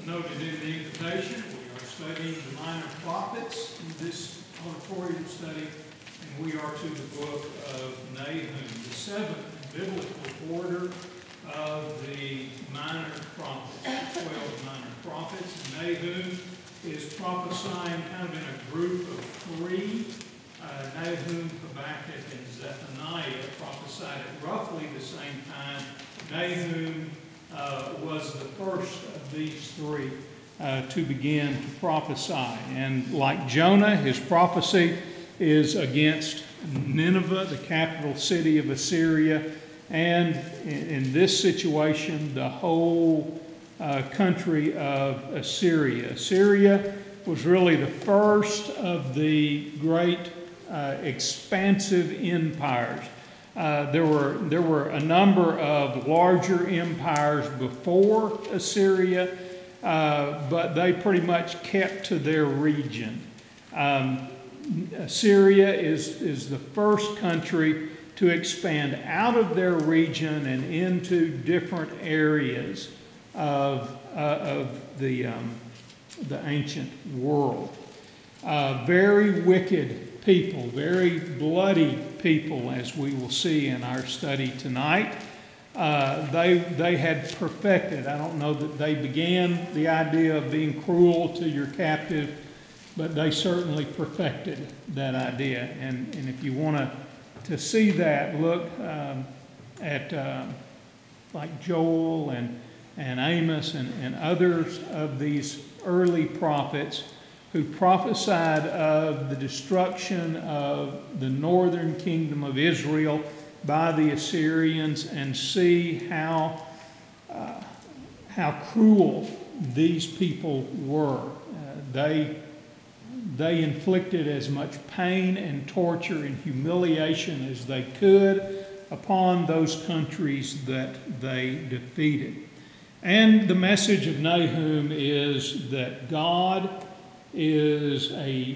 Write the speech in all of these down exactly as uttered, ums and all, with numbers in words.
noted in the invitation, we are studying the minor prophets in this auditorium study, and we are to the book of Nahum, the seventh biblical order of the minor prophets, the twelve minor prophets. And Nahum is prophesying kind of in a group of three. Uh, Nahum, Habakkuk, and Zephaniah prophesied at roughly the same time. Nahum uh, was the first of these three uh, to begin to prophesy. And like Jonah, his prophecy is against Nineveh, the capital city of Assyria, and in, in this situation, the whole uh, country of Assyria. Assyria was really the first of the great uh, expansive empires. Uh, there were there were a number of larger empires before Assyria, uh, but they pretty much kept to their region. Um, Assyria is, is the first country to expand out of their region and into different areas of, uh, of the, um, the ancient world. Uh, very wicked people, very bloody people, as we will see in our study tonight. Uh, they, they had perfected, I don't know that they began the idea of being cruel to your captive, but they certainly perfected that idea. And, and if you want to to see that, look um, at uh, like Joel and, and Amos and, and others of these early prophets who prophesied of the destruction of the northern kingdom of Israel by the Assyrians, and see how, uh, how cruel these people were. Uh, they They inflicted as much pain and torture and humiliation as they could upon those countries that they defeated. And the message of Nahum is that God is a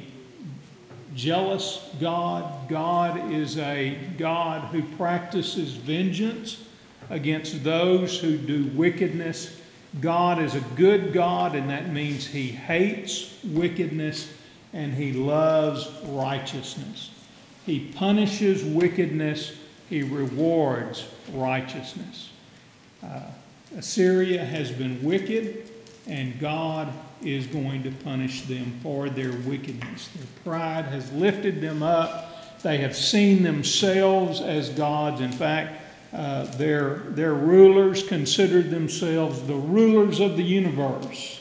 jealous God. God is a God who practices vengeance against those who do wickedness. God is a good God, and that means He hates wickedness and He loves righteousness. He punishes wickedness. He rewards righteousness. Uh, Assyria has been wicked, and God is going to punish them for their wickedness. Their pride has lifted them up. They have seen themselves as gods. In fact, uh, their, their rulers considered themselves the rulers of the universe.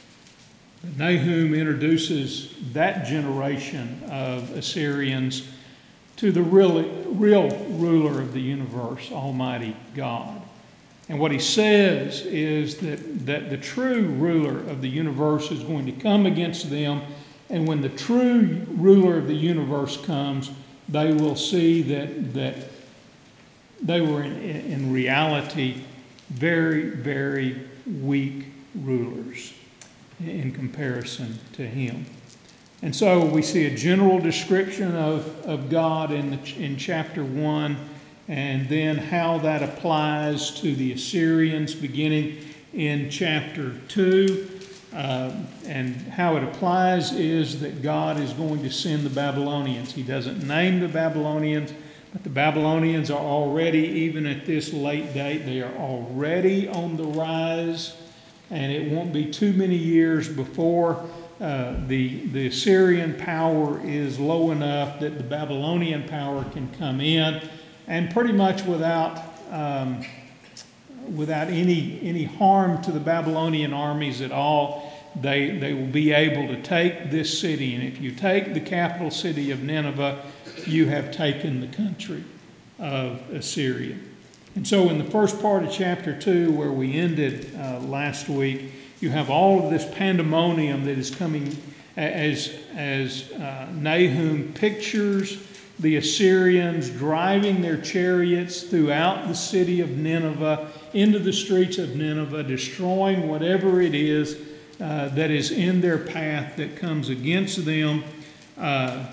Nahum introduces that generation of Assyrians to the real, real ruler of the universe, Almighty God. And what he says is that, that the true ruler of the universe is going to come against them, and when the true ruler of the universe comes, they will see that, that they were in, in reality very, very weak rulers in comparison to him. And so we see a general description of, of God in, the, in chapter one, and then how that applies to the Assyrians beginning in chapter two. Uh, and how it applies is that God is going to send the Babylonians. He doesn't name the Babylonians, but the Babylonians are already, even at this late date, they are already on the rise. And it won't be too many years before uh, the, the Assyrian power is low enough that the Babylonian power can come in, and pretty much without um, without any any harm to the Babylonian armies at all, they they will be able to take this city. And if you take the capital city of Nineveh, you have taken the country of Assyria. And so in the first part of chapter two, where we ended uh, last week, you have all of this pandemonium that is coming as, as uh, Nahum pictures the Assyrians driving their chariots throughout the city of Nineveh, into the streets of Nineveh, destroying whatever it is uh, that is in their path that comes against them. Uh,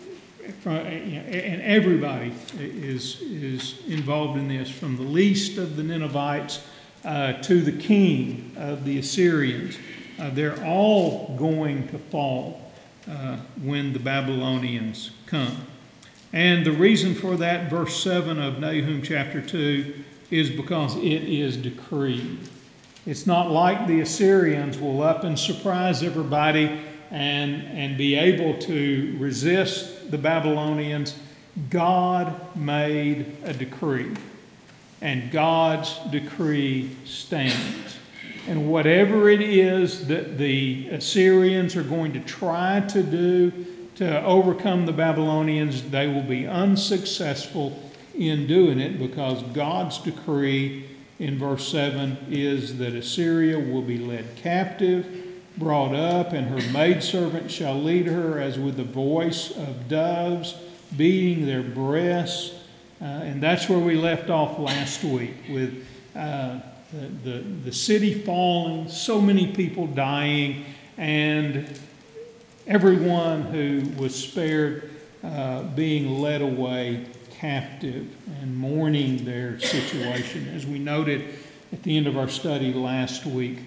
And everybody is, is involved in this, from the least of the Ninevites uh, to the king of the Assyrians. Uh, they're all going to fall uh, when the Babylonians come. And the reason for that, verse seven of Nahum chapter two, is because it is decreed. It's not like the Assyrians will up and surprise everybody and, and be able to resist the Babylonians. God made a decree, and God's decree stands. And whatever it is that the Assyrians are going to try to do to overcome the Babylonians, they will be unsuccessful in doing it, because God's decree in verse seven is that Assyria will be led captive, brought up, and her maidservant shall lead her as with the voice of doves, beating their breasts. Uh, and that's where we left off last week, with uh, the, the, the city falling, so many people dying, and everyone who was spared uh, being led away captive and mourning their situation. As we noted at the end of our study last week,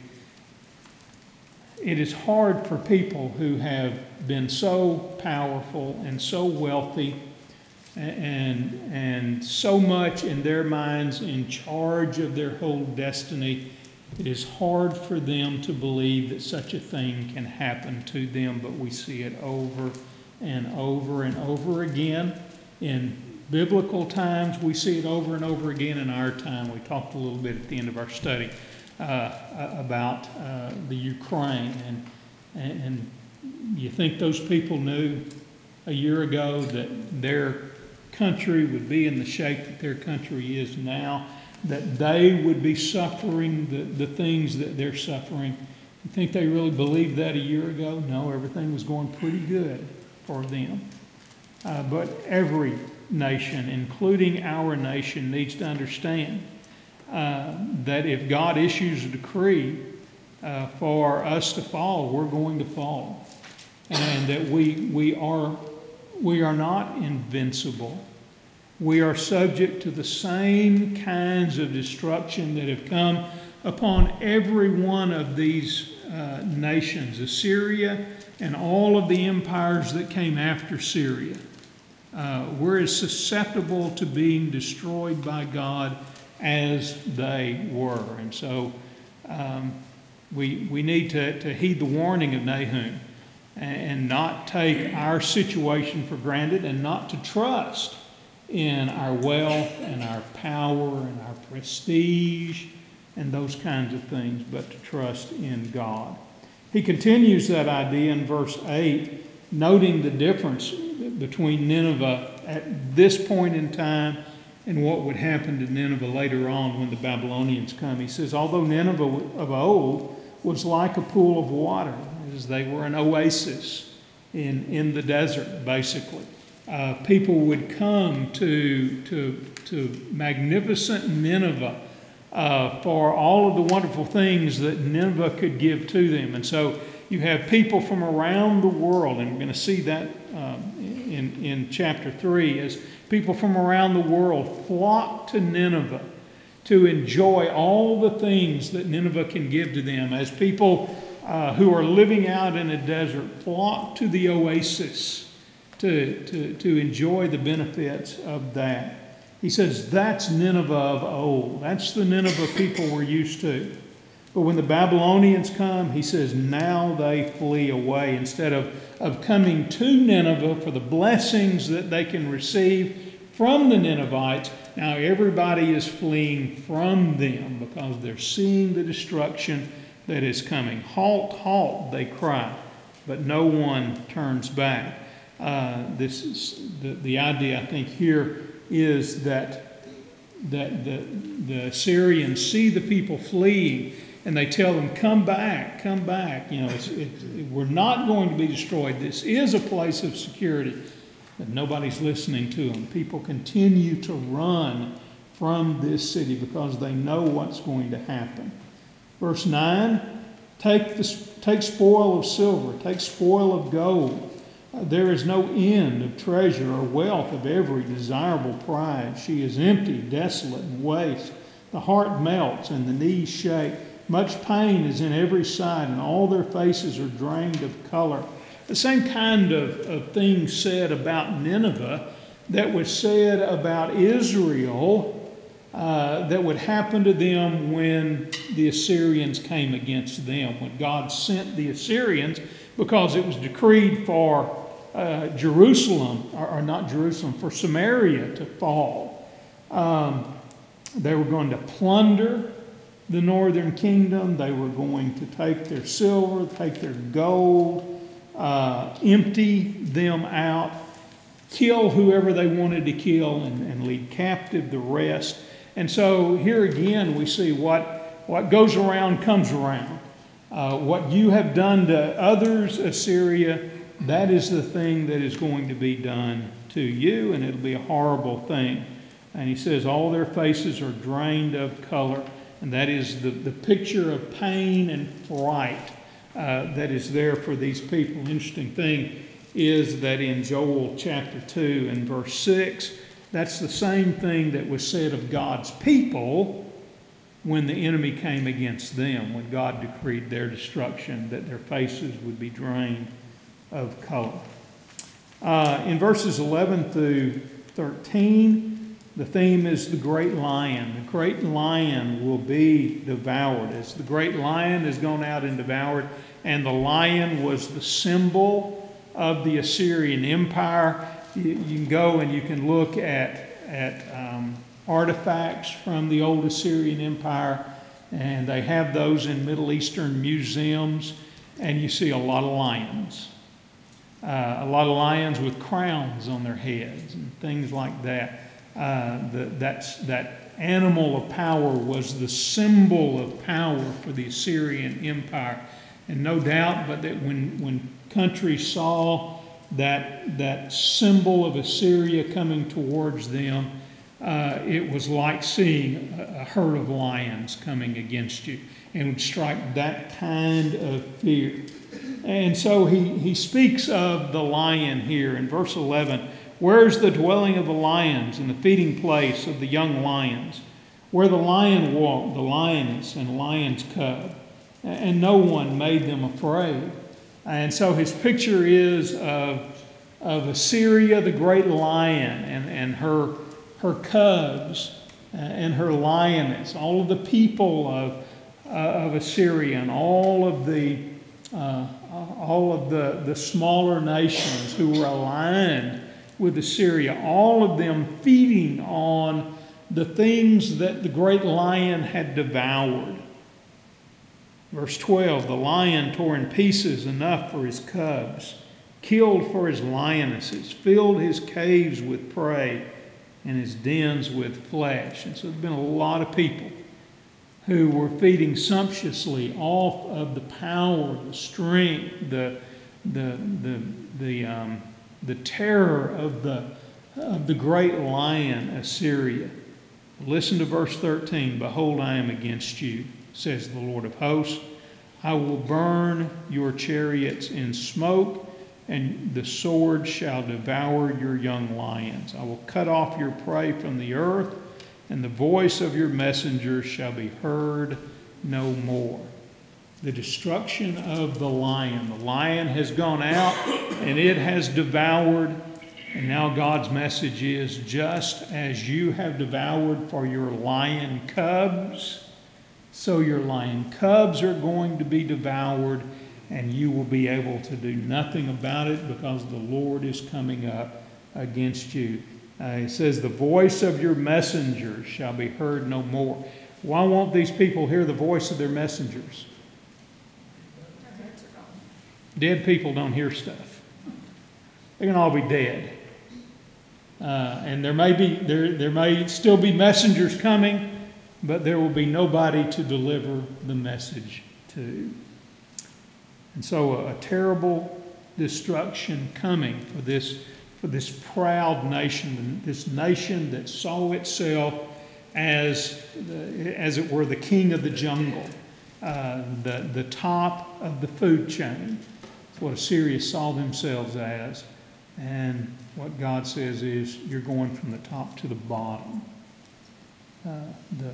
it is hard for people who have been so powerful and so wealthy and, and so much in their minds in charge of their whole destiny. It is hard for them to believe that such a thing can happen to them, but we see it over and over and over again. In biblical times, we see it over and over again in our time. We talked a little bit at the end of our study uh, about uh, the Ukraine. And, and you think those people knew a year ago that their country would be in the shape that their country is now, that they would be suffering the, the things that they're suffering? You think they really believed that a year ago? No, everything was going pretty good for them. Uh, but every nation, including our nation, needs to understand uh, that if God issues a decree uh, for us to fall, we're going to fall, and that we we are we are not invincible. We are subject to the same kinds of destruction that have come upon every one of these uh, nations, Assyria and all of the empires that came after Syria. Uh, we're as susceptible to being destroyed by God as they were. And so um, we, we need to, to heed the warning of Nahum and not take our situation for granted, and not to trust in our wealth and our power and our prestige and those kinds of things, but to trust in God. He continues that idea in verse eight, noting the difference between Nineveh at this point in time and what would happen to Nineveh later on when the Babylonians come. He says, although Nineveh of old was like a pool of water, as they were an oasis in, in the desert, basically. Uh, people would come to, to, to magnificent Nineveh uh, for all of the wonderful things that Nineveh could give to them. And so you have people from around the world, and we're going to see that um, in, in chapter three, as people from around the world flock to Nineveh to enjoy all the things that Nineveh can give to them, as people uh, who are living out in a desert flock to the oasis to, to, to enjoy the benefits of that. He says that's Nineveh of old. That's the Nineveh people we're used to. But when the Babylonians come, he says, now they flee away. Instead of, of coming to Nineveh for the blessings that they can receive from the Ninevites, now everybody is fleeing from them because they're seeing the destruction that is coming. Halt, halt, they cry, but no one turns back. Uh, this is the, the idea, I think, here is that, that the, the Assyrians see the people fleeing, and they tell them, come back, come back. You know, it's, it, it, we're not going to be destroyed. This is a place of security. But nobody's listening to them. People continue to run from this city because they know what's going to happen. Verse nine, take, the, take spoil of silver, take spoil of gold. Uh, there is no end of treasure or wealth of every desirable prize. She is empty, desolate, and waste. The heart melts and the knees shake. Much pain is in every side, and all their faces are drained of color. The same kind of, of thing said about Nineveh that was said about Israel, uh, that would happen to them when the Assyrians came against them, when God sent the Assyrians, because it was decreed for uh, Jerusalem, or, or not Jerusalem, for Samaria to fall. Um, they were going to plunder the northern kingdom. They were going to take their silver, take their gold, uh, empty them out, kill whoever they wanted to kill, and, and lead captive the rest. And so here again we see what, what goes around comes around. Uh, what you have done to others, Assyria, that is the thing that is going to be done to you, and it'll be a horrible thing. And he says all their faces are drained of color, and that is the, the picture of pain and fright uh, that is there for these people. Interesting thing is that in Joel chapter two and verse six, that's the same thing that was said of God's people when the enemy came against them, when God decreed their destruction, that their faces would be drained of color. Uh, in verses eleven through thirteen, the theme is the great lion. The great lion will be devoured. As the great lion has gone out and devoured, and the lion was the symbol of the Assyrian Empire. You, you can go and you can look at, at um, artifacts from the old Assyrian Empire, and they have those in Middle Eastern museums, and you see a lot of lions. Uh, a lot of lions with crowns on their heads and things like that. Uh, the, that's, that animal of power was the symbol of power for the Assyrian Empire. And no doubt, but that when, when countries saw that, that symbol of Assyria coming towards them, uh, it was like seeing a, a herd of lions coming against you, and would strike that kind of fear. And so he, he speaks of the lion here in verse eleven. Where is the dwelling of the lions and the feeding place of the young lions? Where the lion walked, the lioness and lion's cub, and no one made them afraid. And so his picture is of, of Assyria, the great lion, and, and her, her cubs and her lioness, all of the people of, uh, of Assyria, and all of the uh, all of the, the smaller nations who were aligned with Assyria, all of them feeding on the things that the great lion had devoured. Verse twelve, the lion tore in pieces enough for his cubs, killed for his lionesses, filled his caves with prey, and his dens with flesh. And so there's been a lot of people who were feeding sumptuously off of the power, the strength, the the the the um, the terror of the of the great lion Assyria. Listen to verse thirteen. Behold, I am against you, says the Lord of hosts. I will burn your chariots in smoke, and the sword shall devour your young lions. I will cut off your prey from the earth, and the voice of your messengers shall be heard no more. The destruction of the lion. The lion has gone out, and it has devoured. And now God's message is, just as you have devoured for your lion cubs, so your lion cubs are going to be devoured, and you will be able to do nothing about it because the Lord is coming up against you. Uh, it says, the voice of your messengers shall be heard no more. Why won't these people hear the voice of their messengers? Dead people don't hear stuff. They can all be dead. Uh, and there may be there there may still be messengers coming, but there will be nobody to deliver the message to. And so a, a terrible destruction coming for this for this proud nation, this nation that saw itself as, as it were, the king of the jungle, uh, the, the top of the food chain. That's what Assyria saw themselves as. And what God says is, you're going from the top to the bottom. Uh, the,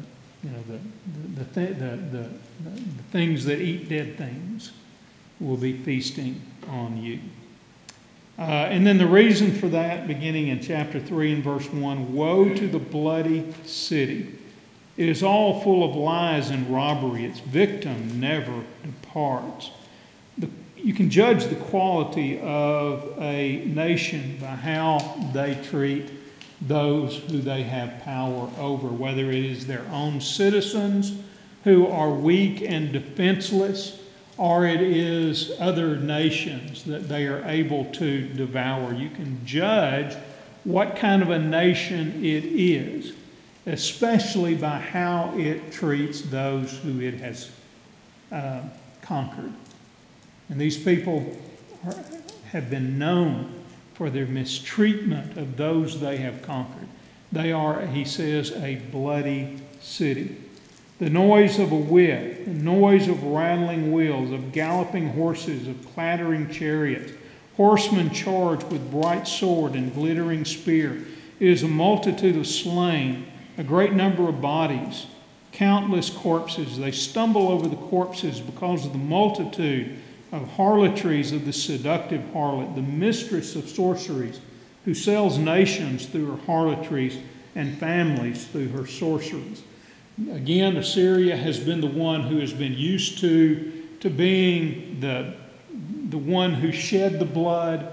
you know, the, the, the, the, the, the things that eat dead things will be feasting on you. Uh, and then the reason for that, beginning in chapter three and verse one, woe to the bloody city. It is all full of lies and robbery. Its victim never departs. The, you can judge the quality of a nation by how they treat those who they have power over, whether it is their own citizens who are weak and defenseless, or it is other nations that they are able to devour. You can judge what kind of a nation it is, especially by how it treats those who it has uh, conquered. And these people are, have been known for their mistreatment of those they have conquered. They are, he says, a bloody city. The noise of a whip, the noise of rattling wheels, of galloping horses, of clattering chariots, horsemen charged with bright sword and glittering spear. It is a multitude of slain, a great number of bodies, countless corpses. They stumble over the corpses because of the multitude of harlotries of the seductive harlot, the mistress of sorceries, who sells nations through her harlotries and families through her sorceries. Again, Assyria has been the one who has been used to, to being the, the one who shed the blood,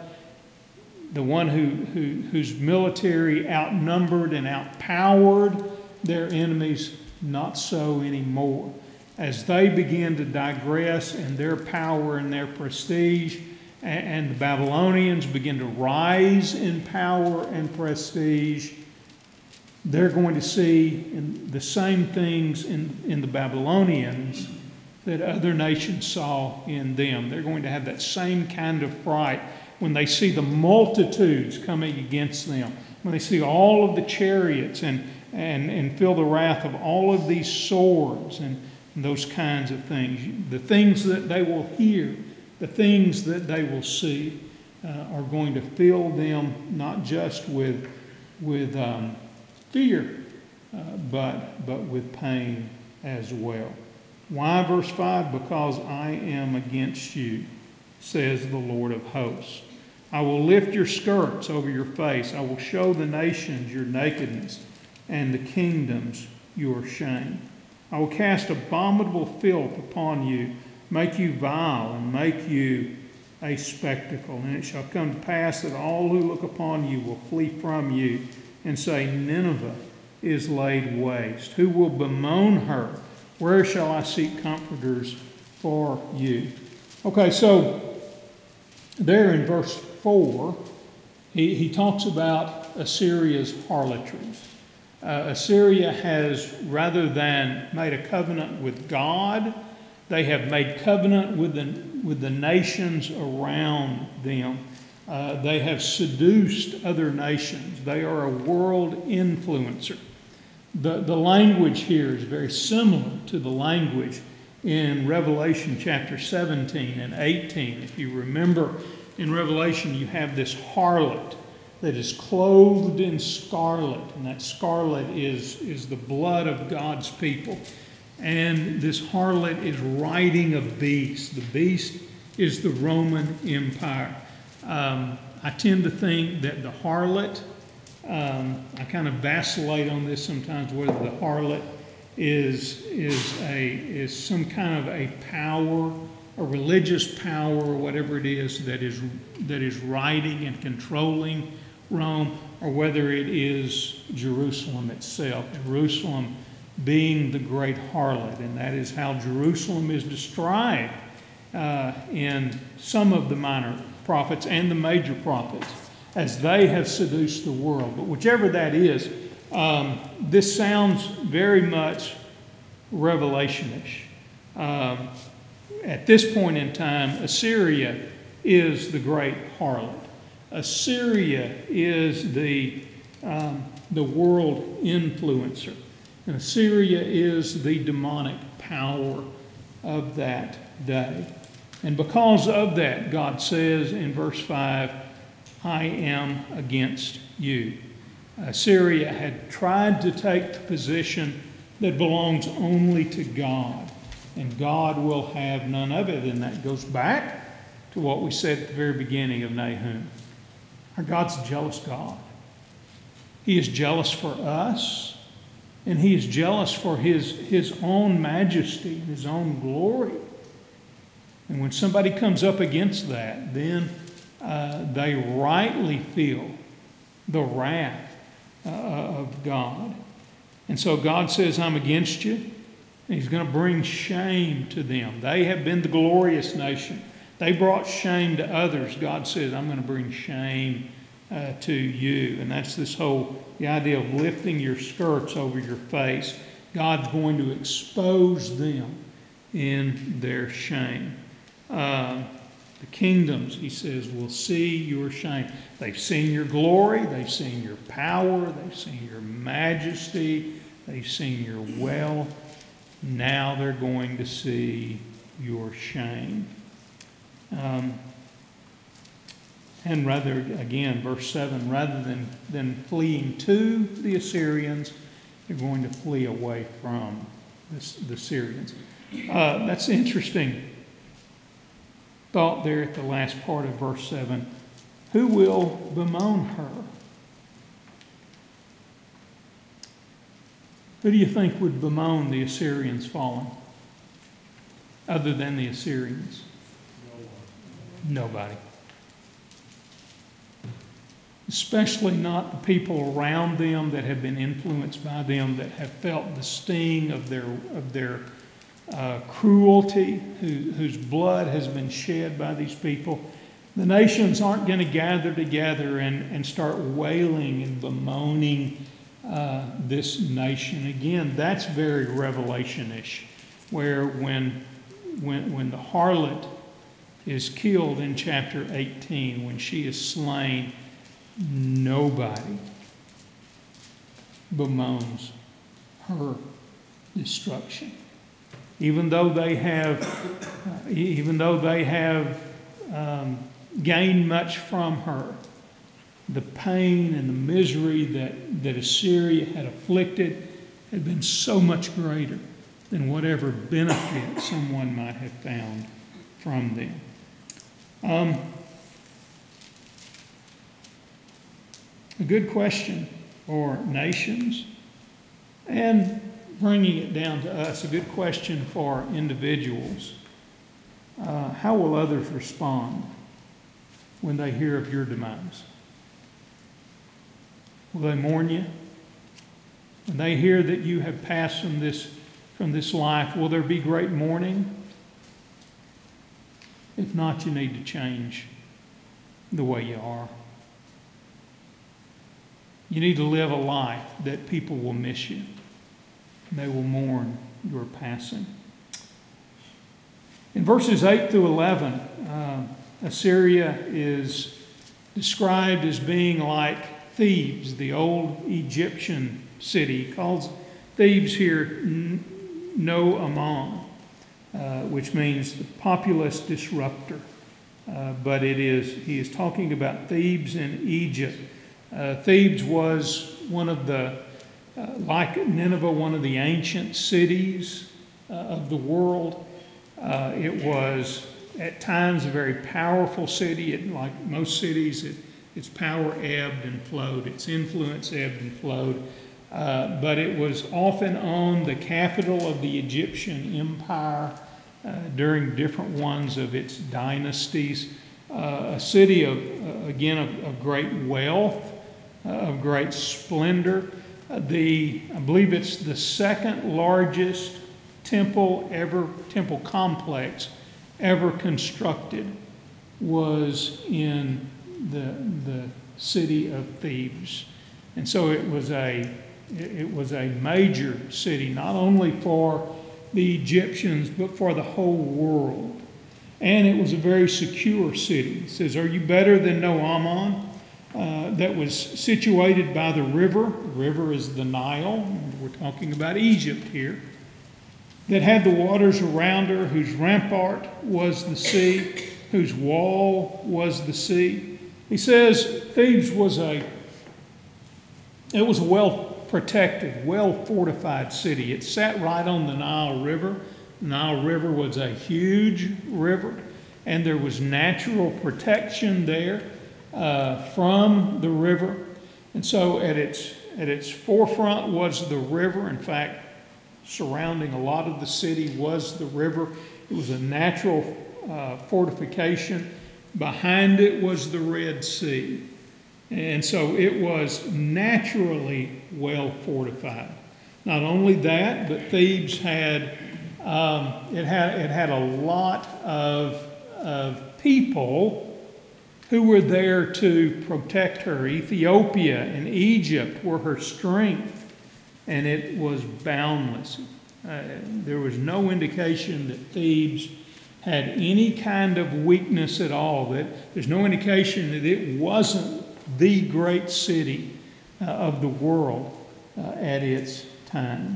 the one who, who, whose military outnumbered and outpowered their enemies. Not so anymore. As they begin to digress in their power and their prestige, and, and the Babylonians begin to rise in power and prestige, they're going to see in the same things in, in the Babylonians that other nations saw in them. They're going to have that same kind of fright when they see the multitudes coming against them, when they see all of the chariots and, and, and feel the wrath of all of these swords and, and those kinds of things. The things that they will hear, the things that they will see uh, are going to fill them not just with, with um, fear, uh, but, but with pain as well. Why, verse five? Because I am against you, says the Lord of hosts. I will lift your skirts over your face. I will show the nations your nakedness and the kingdoms your shame. I will cast abominable filth upon you, make you vile, and make you a spectacle. And it shall come to pass that all who look upon you will flee from you and say, Nineveh is laid waste. Who will bemoan her? Where shall I seek comforters for you? Okay, so there in verse four, he, he talks about Assyria's harlotries. Uh, Assyria has, rather than made a covenant with God, they have made covenant with the, with the nations around them. Uh, they have seduced other nations. They are a world influencer. The, the language here is very similar to the language in Revelation chapter seventeen and eighteen. If you remember, in Revelation you have this harlot that is clothed in scarlet, and that scarlet is, is the blood of God's people. And this harlot is riding a beast. The beast is the Roman Empire. Um, I tend to think that the harlot, um, I kind of vacillate on this sometimes, whether the harlot is, is, a, is some kind of a power, a religious power, or whatever it is that is, that is riding and controlling Rome, or whether it is Jerusalem itself. Jerusalem being the great harlot, and that is how Jerusalem is described uh, in some of the minor prophets and the major prophets, as they have seduced the world. But whichever that is, um, this sounds very much Revelation-ish. Um, at this point in time, Assyria is the great harlot. Assyria is the, um, the world influencer. And Assyria is the demonic power of that day. And because of that, God says in verse five, I am against you. Assyria had tried to take the position that belongs only to God. And God will have none of it. And that goes back to what we said at the very beginning of Nahum. Our God's a jealous God. He is jealous for us, and He is jealous for His, His own majesty and His own glory. And when somebody comes up against that, then uh, they rightly feel the wrath uh, of God. And so God says, I'm against you. And He's going to bring shame to them. They have been the glorious nation. They brought shame to others. God says, I'm going to bring shame uh, to you. And that's this whole, the idea of lifting your skirts over your face. God's going to expose them in their shame. Uh, the kingdoms, He says, will see your shame. They've seen your glory. They've seen your power. They've seen your majesty. They've seen your wealth. Now they're going to see your shame. Um, and rather, again, verse seven, rather than, than fleeing to the Assyrians, they're going to flee away from the, the Syrians. Uh, that's interesting thought there at the last part of verse seven. Who will bemoan her? Who do you think would bemoan the Assyrians falling? Other than the Assyrians? Nobody. Especially not the people around them that have been influenced by them, that have felt the sting of their of their uh, cruelty, who, whose blood has been shed by these people. The nations aren't going to gather together and, and start wailing and bemoaning uh, this nation. Again, that's very Revelation-ish, where when, when, when the harlot is killed in chapter eighteen, when she is slain, nobody bemoans her destruction. Even though they have, uh, even though they have um, gained much from her, the pain and the misery that, that Assyria had afflicted had been so much greater than whatever benefit someone might have found from them. Um, a good question for nations, and bringing it down to us, a good question for individuals. Uh, how will others respond when they hear of your demise? Will they mourn you? When they hear that you have passed from this, from this life, will there be great mourning? If not, you need to change the way you are. You need to live a life that people will miss you. They will mourn your passing. In verses eight through eleven, uh, Assyria is described as being like Thebes, the old Egyptian city. He calls Thebes here No Amon, uh, which means the populous disruptor. Uh, but it is, he is talking about Thebes in Egypt. Uh, Thebes was one of the, uh, like Nineveh, one of the ancient cities uh, of the world. Uh, it was at times a very powerful city. It, like most cities, it, its power ebbed and flowed. Its influence ebbed and flowed. Uh, but it was often on the capital of the Egyptian empire uh, during different ones of its dynasties. Uh, a city of, uh, again, of, of great wealth, uh, of great splendor. Uh, the, I believe it's the second largest temple ever, temple complex ever constructed was in the, the city of Thebes. And so it was a, it was a major city, not only for the Egyptians, but for the whole world. And it was a very secure city. It says, are you better than No Amon? Uh, that was situated by the river. The river is the Nile. We're talking about Egypt here. That had the waters around her, whose rampart was the sea, whose wall was the sea. He says Thebes was a, it was a well protected, well-fortified city. It sat right on the Nile River. The Nile River was a huge river, and there was natural protection there uh, from the river. And so at its, at its forefront was the river. In fact, surrounding a lot of the city was the river. It was a natural uh, fortification. Behind it was the Red Sea. And so it was naturally well fortified. Not only that, but Thebes had, um, it had, it had a lot of, of people who were there to protect her. Ethiopia and Egypt were her strength, and it was boundless. Uh, there was no indication that Thebes had any kind of weakness at all. That there's no indication that it wasn't the great city uh, of the world uh, at its time.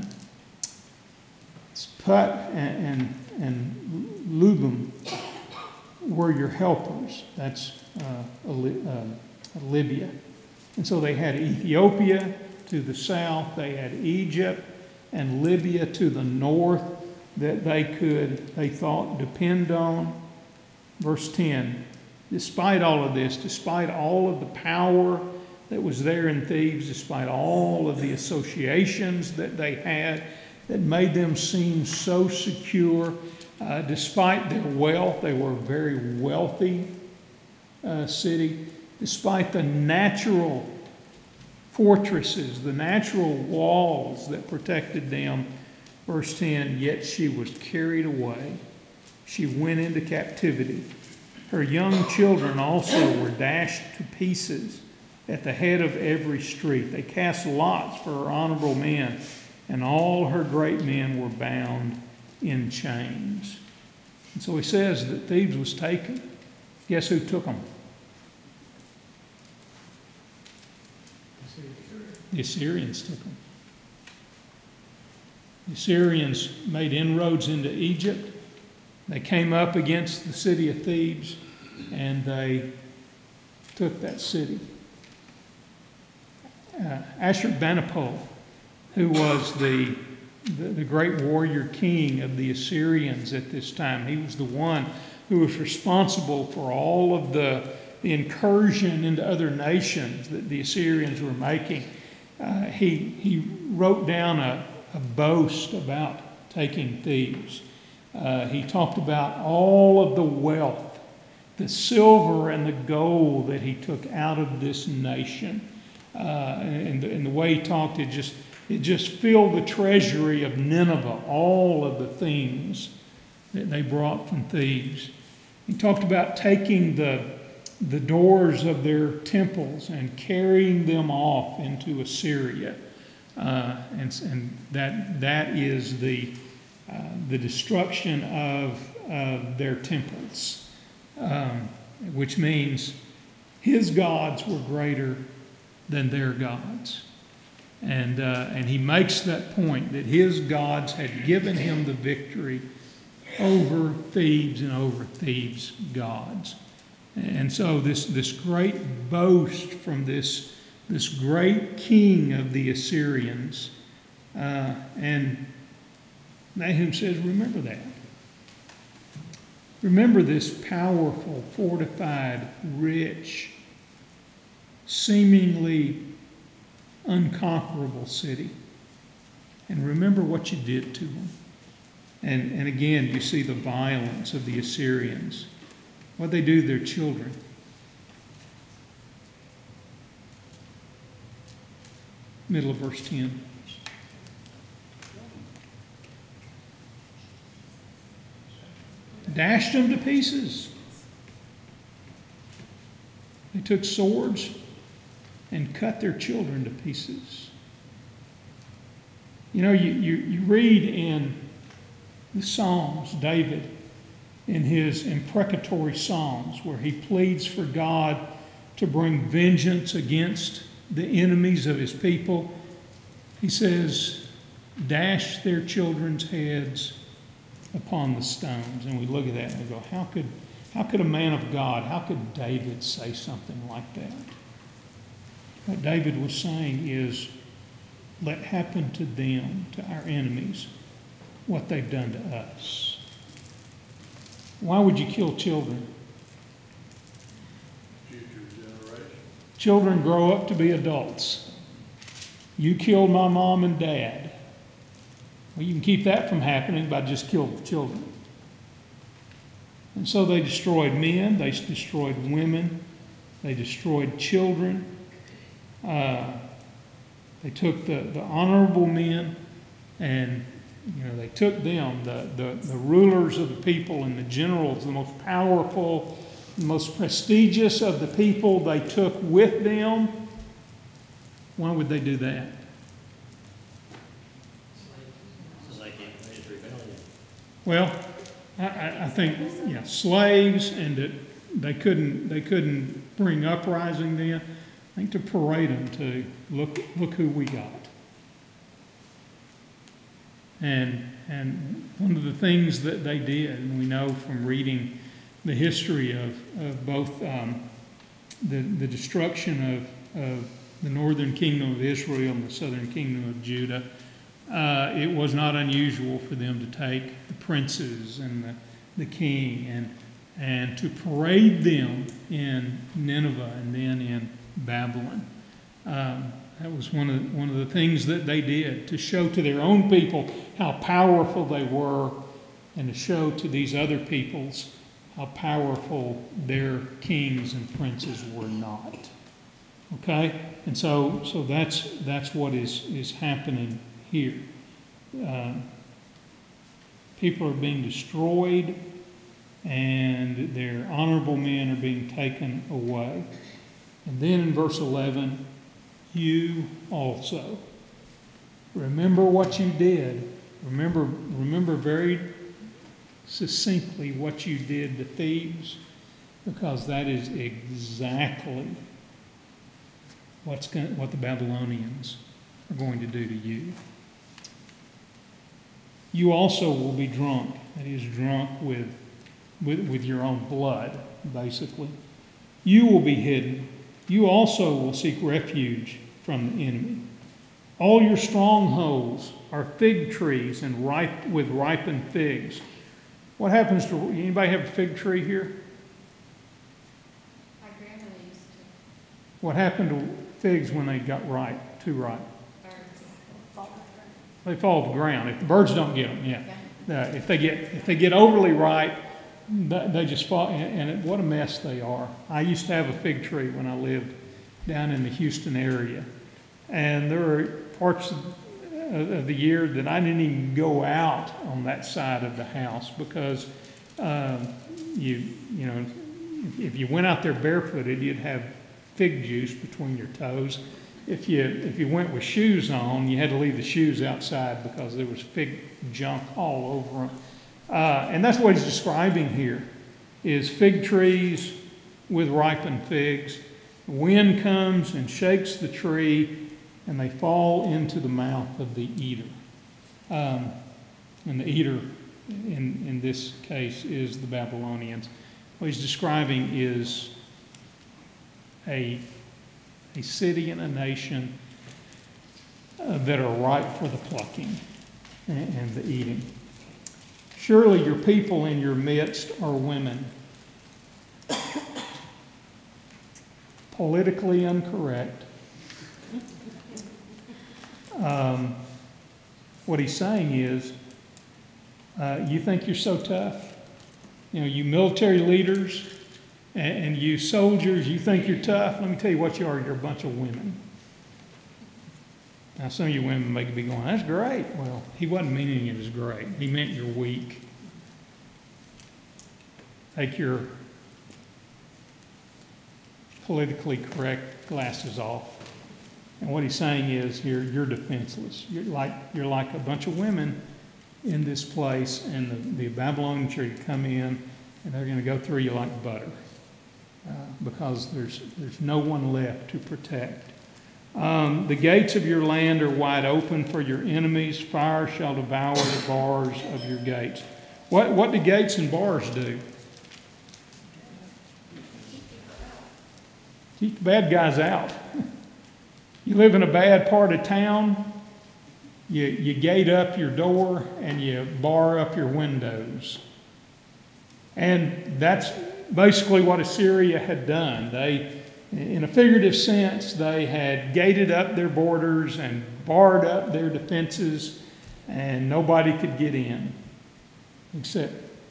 Put and, and, and Lubim were your helpers. That's uh, uh, Libya. And so they had Ethiopia to the south, they had Egypt and Libya to the north that they could, they thought, depend on. Verse ten, despite all of this, despite all of the power that was there in Thebes, despite all of the associations that they had that made them seem so secure, uh, despite their wealth, they were a very wealthy uh, city, despite the natural fortresses, the natural walls that protected them. Verse ten, yet she was carried away. She went into captivity. Her young children also were dashed to pieces at the head of every street. They cast lots for her honorable men, and all her great men were bound in chains. And so he says that Thebes was taken. Guess who took them? The Assyrians took them. The Assyrians made inroads into Egypt. They came up against the city of Thebes, and they took that city. Uh, Ashurbanipal, who was the, the, the great warrior king of the Assyrians at this time, he was the one who was responsible for all of the, the incursion into other nations that the Assyrians were making. Uh, he, he wrote down a, a boast about taking Thebes. Uh, he talked about all of the wealth, the silver and the gold that he took out of this nation. Uh, and, the, and the way he talked, it just, it just filled the treasury of Nineveh, all of the things that they brought from Thebes. He talked about taking the, the doors of their temples and carrying them off into Assyria. Uh, and and that, that is the, uh, the destruction of, of their temples, um, which means his gods were greater than their gods. And, uh, and he makes that point that his gods had given him the victory over Thebes and over Thebes' gods. And so this, this great boast from this, this great king of the Assyrians, uh, and Nahum says, remember that. Remember this powerful, fortified, rich, seemingly unconquerable city. And remember what you did to them. And, and again, you see the violence of the Assyrians. What they do to their children. Middle of verse ten. Dashed them to pieces. They took swords and cut their children to pieces. You know, you, you, you read in the Psalms, David, in his imprecatory Psalms, where he pleads for God to bring vengeance against the enemies of his people. He says, dash their children's heads upon the stones. And we look at that and we go, how could, how could a man of God, how could David say something like that? What David was saying is, let happen to them, to our enemies, what they've done to us. Why would you kill children? Future generation. Children grow up to be adults. You killed my mom and dad. Well, you can keep that from happening by just killing children. And so they destroyed men, they destroyed women, they destroyed children. Uh, they took the, the honorable men and, you know, they took them, the, the, the rulers of the people and the generals, the most powerful, the most prestigious of the people, they took with them. Why would they do that? So they can't raise rebellion. Well, I, I, I think, yeah, slaves, and that they couldn't they couldn't bring uprising then. I think to parade them to look look who we got. And and one of the things that they did, and we know from reading the history of, of both um, the, the destruction of, of the northern kingdom of Israel and the southern kingdom of Judah, uh, it was not unusual for them to take the princes and the, the king and, and to parade them in Nineveh and then in Babylon. Um, that was one of, the, one of the things that they did, to show to their own people how powerful they were and to show to these other peoples how powerful their kings and princes were not. Okay? And so so that's that's what is, is happening here. Uh, people are being destroyed and their honorable men are being taken away. And then in verse eleven, you also. Remember what you did. Remember, remember very succinctly what you did to Thebes, because that is exactly what's going, what the Babylonians are going to do to you. You also will be drunk, that is, drunk with, with, with your own blood, basically. You will be hidden. You also will seek refuge from the enemy. All your strongholds are fig trees and ripe with ripened figs. What happens to, anybody have a fig tree here? My grandmother used to. What happened to figs when they got ripe, too ripe? Birds. They fall to the ground. If the birds don't get them, yeah. Uh, if they get if they get overly ripe, th- they just fall. And, and it, what a mess they are. I used to have a fig tree when I lived down in the Houston area, and there were parts of, of the year that I didn't even go out on that side of the house because uh, you you know if you went out there barefooted, you'd have fig juice between your toes. If you if you went with shoes on, you had to leave the shoes outside because there was fig junk all over them. Uh, and that's what he's describing here, is fig trees with ripened figs. The wind comes and shakes the tree, and they fall into the mouth of the eater. Um, and the eater, in, in this case, is the Babylonians. What he's describing is a a city and a nation uh, that are ripe for the plucking and, and the eating. Surely your people in your midst are women. Politically incorrect. Um, what he's saying is, uh, you think you're so tough? You know, you military leaders and, and you soldiers, you think you're tough? Let me tell you what you are. You're a bunch of women. Now, some of you women may be going, that's great. Well, he wasn't meaning it as great. He meant you're weak. Take your politically correct glasses off. And what he's saying is, you're, you're defenseless. You're like, you're like a bunch of women in this place, and the, the Babylonians are going to come in, and they're going to go through you like butter uh, because there's, there's no one left to protect. Um, the gates of your land are wide open for your enemies. Fire shall devour the bars of your gates. What, what do gates and bars do? Keep the bad guys out. You live in a bad part of town, You, you gate up your door and you bar up your windows. And that's basically what Assyria had done. They, in a figurative sense, they had gated up their borders and barred up their defenses, and nobody could get in, except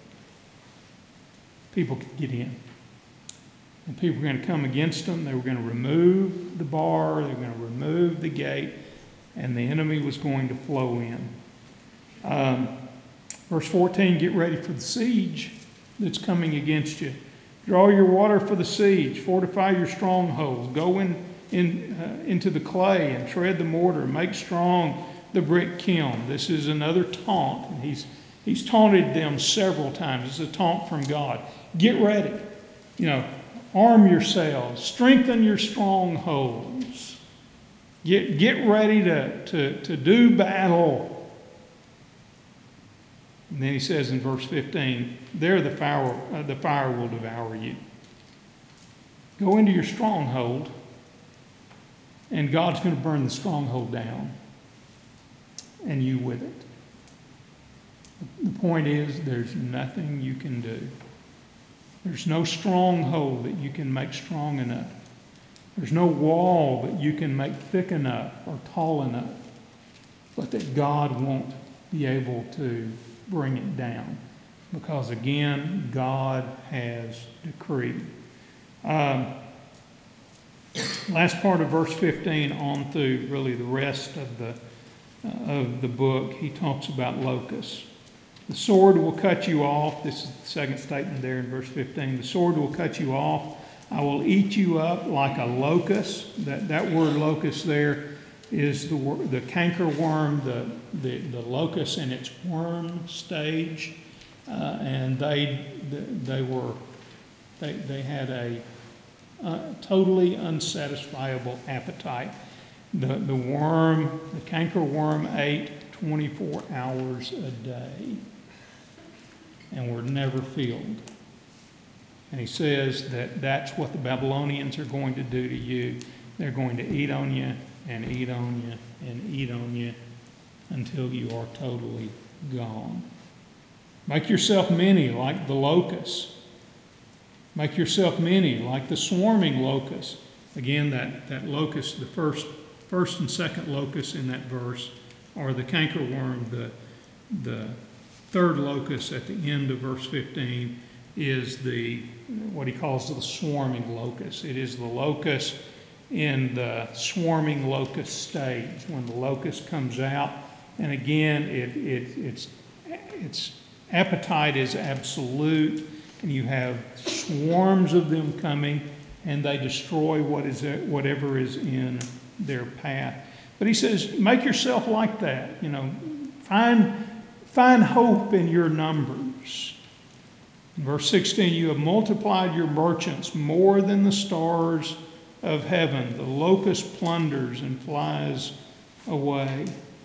people could get in. And people were going to come against them. They were going to remove the bar. They were going to remove the gate. And the enemy was going to flow in. Um, verse fourteen, get ready for the siege that's coming against you. Draw your water for the siege. Fortify your strongholds. Go in, in, uh, into the clay and tread the mortar. Make strong the brick kiln. This is another taunt. And he's, he's taunted them several times. It's a taunt from God. Get ready. You know, arm yourselves. Strengthen your strongholds. Get, get ready to, to, to do battle. And then he says in verse fifteen, there the fire, uh, the fire will devour you. Go into your stronghold, and God's going to burn the stronghold down, and you with it. The point is, there's nothing you can do. There's no stronghold that you can make strong enough. There's no wall that you can make thick enough or tall enough, but that God won't be able to bring it down. Because again, God has decreed. Um, last part of verse fifteen on through really the rest of the, uh, of the book, he talks about locusts. The sword will cut you off. This is the second statement there in verse fifteen. The sword will cut you off. I will eat you up like a locust. That, that word locust there is the, the cankerworm, the, the, the locust in its worm stage. Uh, and they, they were, they, they had a uh, totally unsatisfiable appetite. The, the worm, the cankerworm ate twenty-four hours a day and were never filled. And he says that that's what the Babylonians are going to do to you. They're going to eat on you and eat on you and eat on you until you are totally gone. Make yourself many like the locusts. Make yourself many like the swarming locust. Again, that, that locust, the first, first and second locust in that verse are the cankerworm. The, the third locust at the end of verse fifteen is the what he calls the swarming locust. It is the locust in the swarming locust stage, when the locust comes out. And again, it, it, its, its appetite is absolute, and you have swarms of them coming, and they destroy what is whatever is in their path. But he says, make yourself like that. You know, find, find hope in your numbers. In verse sixteen, you have multiplied your merchants more than the stars of heaven. The locust plunders and flies away.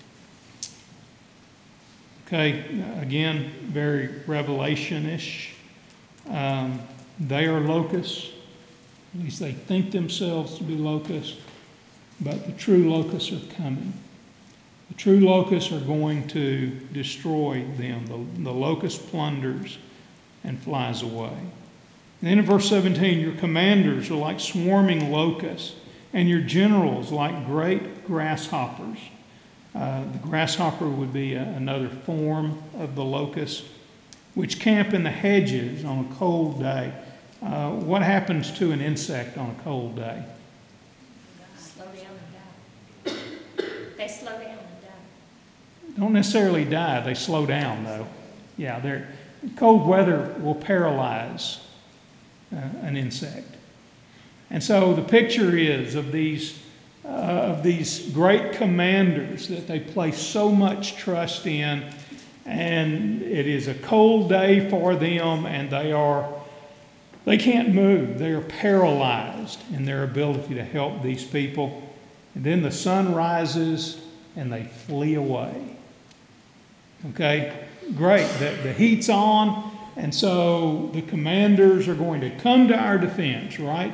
Okay, again, very Revelation-ish. Um, they are locusts. At least they think themselves to be locusts. But the true locusts are coming. The true locusts are going to destroy them. The, the locust plunders and flies away. And then in verse seventeen, your commanders are like swarming locusts, and your generals like great grasshoppers. Uh, the grasshopper would be a, another form of the locust, which camp in the hedges on a cold day. Uh, what happens to an insect on a cold day? Slow down and die. They slow down and die. Don't necessarily die. They slow down, though. Yeah, they're, cold weather will paralyze uh, an insect. And so the picture is of these uh, of these great commanders that they place so much trust in, and it is a cold day for them, and they are they can't move. They are paralyzed in their ability to help these people. And then the sun rises and they flee away. Okay, great. The, the heat's on, and so the commanders are going to come to our defense, right?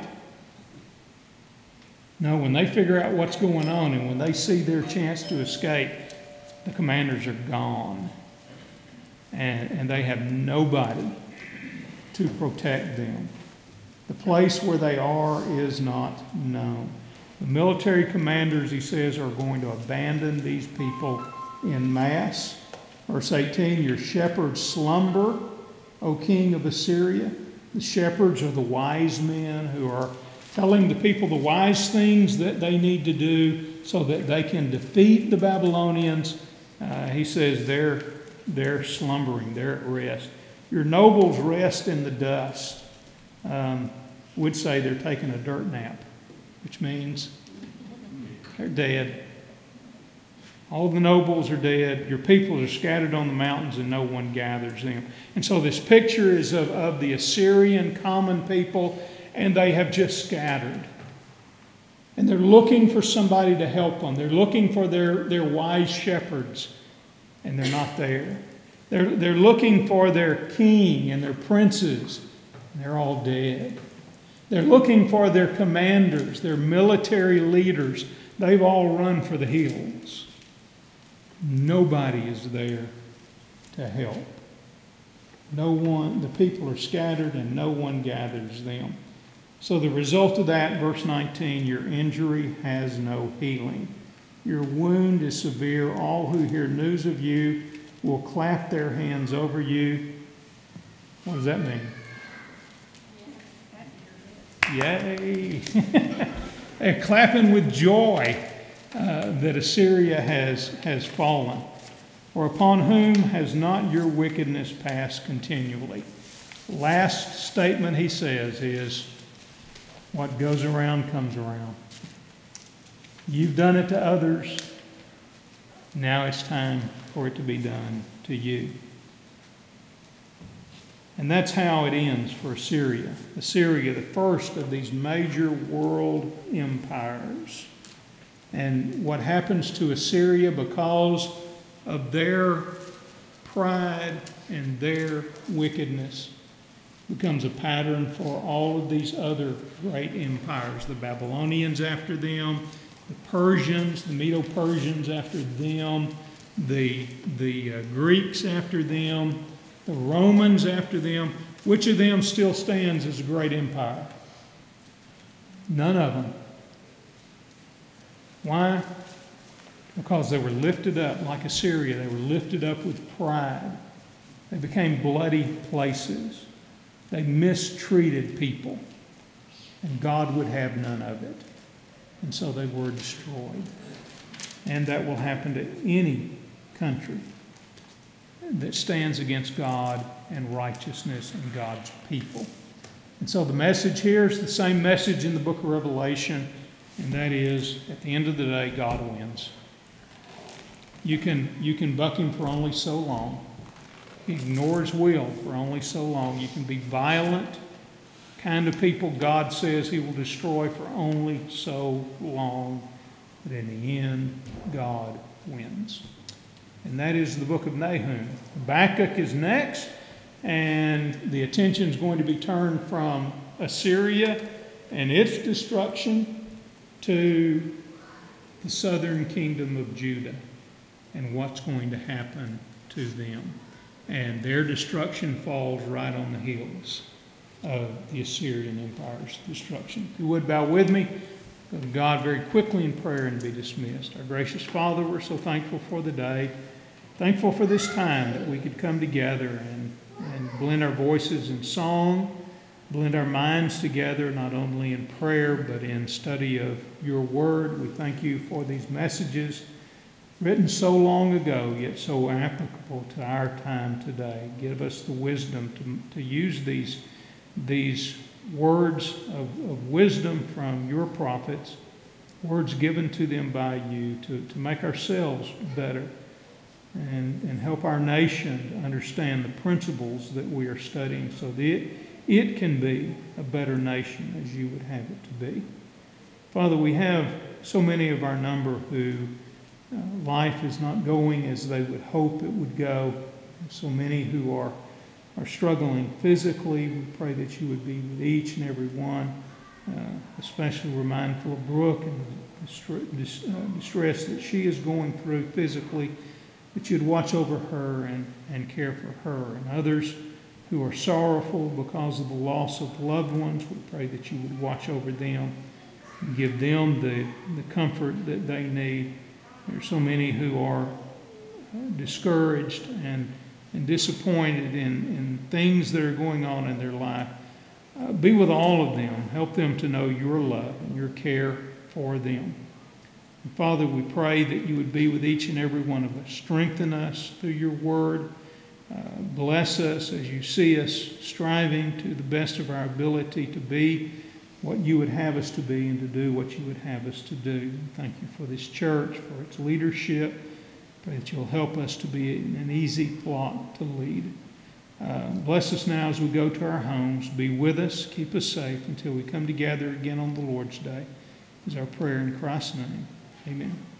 No, when they figure out what's going on and when they see their chance to escape, the commanders are gone. And, and they have nobody to protect them. The place where they are is not known. The military commanders, he says, are going to abandon these people en masse. Verse eighteen, your shepherds slumber, O king of Assyria. The shepherds are the wise men who are telling the people the wise things that they need to do so that they can defeat the Babylonians. Uh, he says they're, they're slumbering, they're at rest. Your nobles rest in the dust. Um, would say they're taking a dirt nap, which means they're dead. All the nobles are dead. Your people are scattered on the mountains and no one gathers them. And so this picture is of, of the Assyrian common people, and they have just scattered. And they're looking for somebody to help them. They're looking for their, their wise shepherds, and they're not there. They're, they're looking for their king and their princes, and they're all dead. They're looking for their commanders, their military leaders. They've all run for the hills. Nobody is there to help. No one, the people are scattered and no one gathers them. So the result of that, verse nineteen, your injury has no healing. Your wound is severe. All who hear news of you will clap their hands over you. What does that mean? Yay! They're clapping with joy uh, that Assyria has, has fallen. For upon whom has not your wickedness passed continually? Last statement he says is, what goes around comes around. You've done it to others. Now it's time for it to be done to you. And that's how it ends for Assyria. Assyria, the first of these major world empires. And what happens to Assyria because of their pride and their wickedness becomes a pattern for all of these other great empires. The Babylonians after them, the Persians, the Medo-Persians after them, the, the uh, Greeks after them, the Romans after them. Which of them still stands as a great empire? None of them. Why? Because they were lifted up like Assyria. They were lifted up with pride. They became bloody places. They mistreated people. And God would have none of it. And so they were destroyed. And that will happen to any country that stands against God and righteousness and God's people. And so the message here is the same message in the book of Revelation, and that is, at the end of the day, God wins. You can, you can buck him for only so long. Ignore his will for only so long. You can be violent, kind of people God says he will destroy for only so long. But in the end, God wins. And that is the book of Nahum. Habakkuk is next, and the attention is going to be turned from Assyria and its destruction to the southern kingdom of Judah and what's going to happen to them. And their destruction falls right on the heels of the Assyrian Empire's destruction. If you would bow with me, go to God very quickly in prayer and be dismissed. Our gracious Father, we're so thankful for the day. Thankful for this time that we could come together and, and blend our voices in song, blend our minds together, not only in prayer, but in study of your word. We thank you for these messages written so long ago, yet so applicable to our time today. Give us the wisdom to, to use these, these words of, of wisdom from your prophets, words given to them by you, to, to make ourselves better and, and help our nation to understand the principles that we are studying so that it, it can be a better nation as you would have it to be. Father, we have so many of our number who uh, life is not going as they would hope it would go. So many who are, are struggling physically. We pray that you would be with each and every one. Uh, especially we're mindful of Brooke and the distress that she is going through physically. that you'd watch over her and, and care for her. And others who are sorrowful because of the loss of loved ones, we pray that you would watch over them and give them the, the comfort that they need. There are so many who are discouraged and, and disappointed in, in things that are going on in their life. Uh, be with all of them. Help them to know your love and your care for them. And Father, we pray that you would be with each and every one of us. Strengthen us through your word. Uh, bless us as you see us striving to the best of our ability to be what you would have us to be and to do what you would have us to do. Thank you for this church, for its leadership. Pray that you'll help us to be an easy flock to lead. Uh, bless us now as we go to our homes. Be with us. Keep us safe until we come together again on the Lord's Day. Is our prayer in Christ's name. Amen.